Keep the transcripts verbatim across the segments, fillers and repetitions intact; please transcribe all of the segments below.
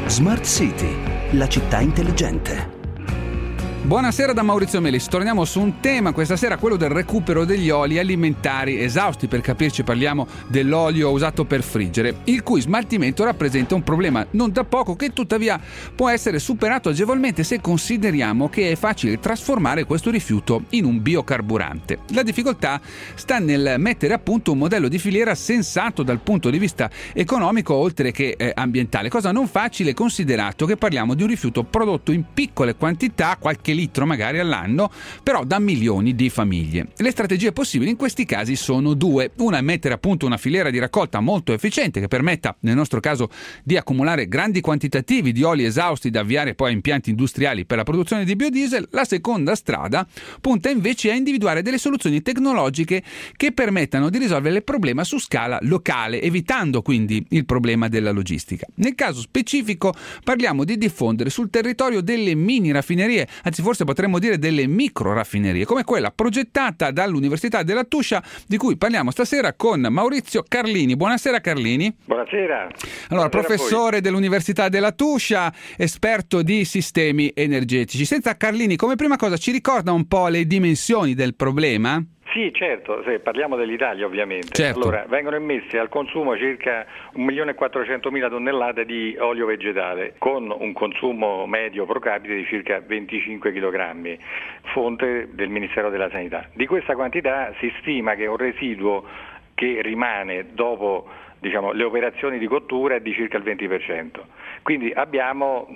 Smart City, la città intelligente. Buonasera da Maurizio Melis, torniamo su un tema questa sera, quello del recupero degli oli alimentari esausti. Per capirci parliamo dell'olio usato per friggere, il cui smaltimento rappresenta un problema non da poco, che tuttavia può essere superato agevolmente se consideriamo che è facile trasformare questo rifiuto in un biocarburante. La difficoltà sta nel mettere a punto un modello di filiera sensato dal punto di vista economico oltre che eh, ambientale, cosa non facile considerato che parliamo di un rifiuto prodotto in piccole quantità, qualche litro magari all'anno, però da milioni di famiglie. Le strategie possibili in questi casi sono due: una è mettere a punto una filiera di raccolta molto efficiente che permetta, nel nostro caso, di accumulare grandi quantitativi di oli esausti da avviare poi a impianti industriali per la produzione di biodiesel. La seconda strada punta invece a individuare delle soluzioni tecnologiche che permettano di risolvere il problema su scala locale, evitando quindi il problema della logistica. Nel caso specifico parliamo di diffondere sul territorio delle mini raffinerie, anzi forse potremmo dire delle micro raffinerie, come quella progettata dall'Università della Tuscia, di cui parliamo stasera con Maurizio Carlini. Buonasera Carlini. Buonasera. Allora, Buonasera professore dell'Università della Tuscia, esperto di sistemi energetici. Senza Carlini, come prima cosa ci ricorda un po' le dimensioni del problema? Sì, certo, se parliamo dell'Italia ovviamente. Certo. Allora, vengono immesse al consumo circa un milione e quattrocentomila tonnellate di olio vegetale, con un consumo medio pro capite di circa venticinque chilogrammi, fonte del Ministero della Sanità. Di questa quantità si stima che un residuo che rimane dopo diciamo, le operazioni di cottura è di circa il venti per cento. Quindi abbiamo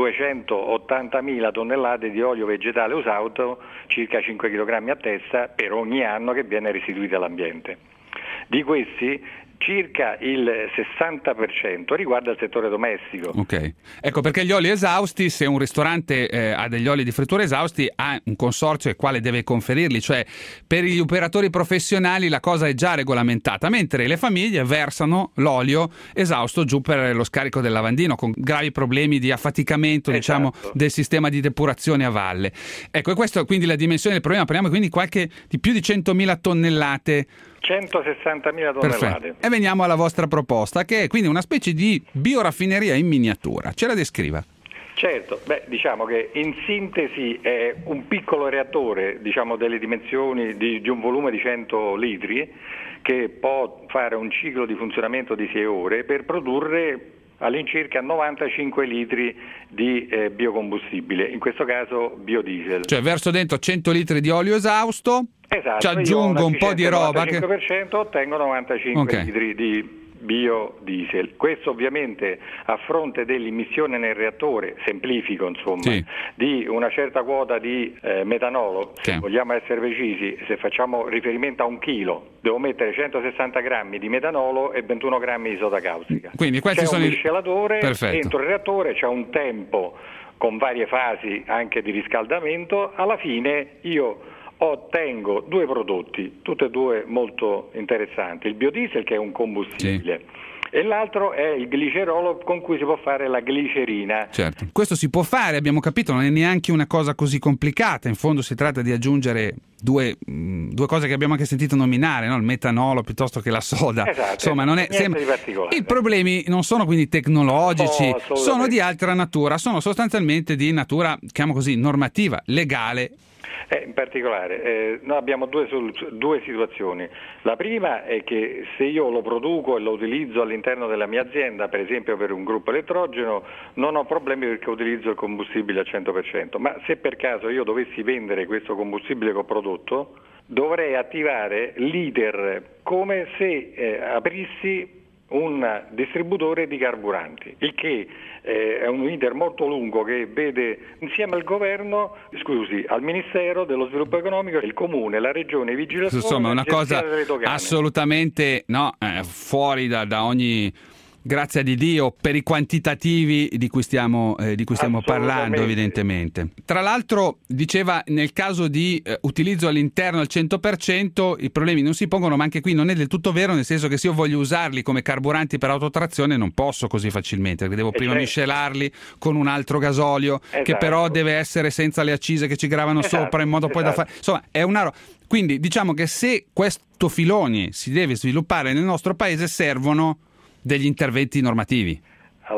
duecentottantamila tonnellate di olio vegetale usato, circa cinque chilogrammi a testa per ogni anno, che viene restituito all'ambiente. Di questi circa il sessanta per cento riguarda il settore domestico. Ok, ecco perché gli oli esausti, se un ristorante eh, ha degli oli di frittura esausti, ha un consorzio al quale deve conferirli, cioè per gli operatori professionali la cosa è già regolamentata, mentre le famiglie versano l'olio esausto giù per lo scarico del lavandino, con gravi problemi di affaticamento, esatto, diciamo, del sistema di depurazione a valle. Ecco, e questo è quindi la dimensione del problema. Parliamo quindi qualche di più di centomila tonnellate. centosessantamila tonnellate. Perfetto. E veniamo alla vostra proposta, che è quindi una specie di bioraffineria in miniatura. Ce la descriva. Certo, beh, diciamo che in sintesi è un piccolo reattore, diciamo delle dimensioni di, di un volume di cento litri, che può fare un ciclo di funzionamento di sei ore per produrre all'incirca novantacinque litri di eh, biocombustibile, in questo caso biodiesel. Cioè verso dentro cento litri di olio esausto, esatto, ci aggiungo un po' di roba che... novantacinque per cento ottengo novantacinque okay. litri di biodiesel. Questo ovviamente a fronte dell'immissione nel reattore, semplifico insomma, sì, di una certa quota di eh, metanolo, se sì. vogliamo essere precisi, se facciamo riferimento a un chilo, devo mettere centosessanta grammi di metanolo e ventuno grammi di soda caustica. Quindi questi c'è sono un miscelatore, perfetto, dentro il reattore c'è un tempo con varie fasi anche di riscaldamento, alla fine io ottengo due prodotti, tutti e due molto interessanti: il biodiesel, che è un combustibile, sì, e l'altro è il glicerolo, con cui si può fare la glicerina. Certo, questo si può fare, abbiamo capito, non è neanche una cosa così complicata, in fondo si tratta di aggiungere due, mh, due cose che abbiamo anche sentito nominare, no? Il metanolo piuttosto che la soda. Esatto, insomma non è niente di particolare. I problemi non sono quindi tecnologici, no, sono di altra natura, sono sostanzialmente di natura, chiamiamo così, normativa, legale. Eh, in particolare eh, noi abbiamo due, soluz- due situazioni. La prima è che se io lo produco e lo utilizzo all'interno della mia azienda, per esempio per un gruppo elettrogeno, non ho problemi perché utilizzo il combustibile al cento per cento, ma se per caso io dovessi vendere questo combustibile che ho prodotto, dovrei attivare l'iter come se eh, aprissi un distributore di carburanti, il che eh, è un iter molto lungo che vede insieme al governo, scusi, al Ministero dello Sviluppo Economico, il Comune, la Regione, i Vigili del Fuoco, insomma una cosa assolutamente no, eh, fuori da, da ogni grazia di Dio per i quantitativi di cui stiamo, eh, di cui stiamo parlando, evidentemente. Tra l'altro, diceva, nel caso di eh, utilizzo all'interno al cento per cento i problemi non si pongono, ma anche qui non è del tutto vero, nel senso che se io voglio usarli come carburanti per autotrazione non posso così facilmente, perché devo prima certo. miscelarli con un altro gasolio, esatto, che però deve essere senza le accise che ci gravano esatto, sopra, in modo esatto. poi da fare... Insomma, è una ro... Quindi diciamo che se questo filone si deve sviluppare nel nostro paese servono degli interventi normativi. Allora, la,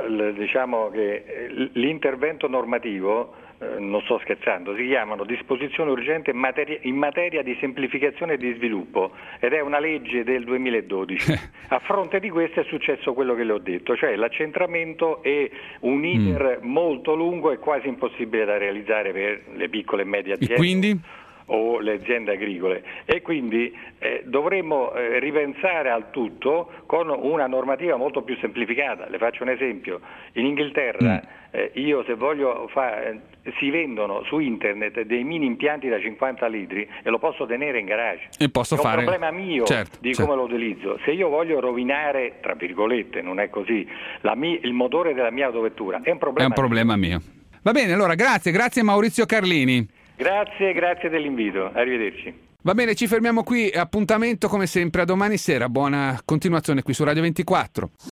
diciamo che l'intervento normativo, eh, non sto scherzando, si chiamano disposizioni urgenti in materia, in materia di semplificazione e di sviluppo, ed è una legge del duemiladodici. A fronte di questo è successo quello che le ho detto, cioè l'accentramento e un iter mm. molto lungo e quasi impossibile da realizzare per le piccole e medie aziende. E quindi? O le aziende agricole, e quindi eh, dovremmo eh, ripensare al tutto con una normativa molto più semplificata. Le faccio un esempio: in Inghilterra mm. eh, io se voglio fare eh, si vendono su internet dei mini impianti da cinquanta litri e lo posso tenere in garage. E posso è un fare... problema mio certo, di certo. come lo utilizzo. Se io voglio rovinare, tra virgolette, non è così, la mia, il motore della mia autovettura, è un problema, è un problema mio. mio. Va bene, allora grazie, grazie Maurizio Carlini. Grazie, grazie dell'invito, arrivederci. Va bene, ci fermiamo qui, appuntamento come sempre a domani sera, buona continuazione qui su Radio ventiquattro.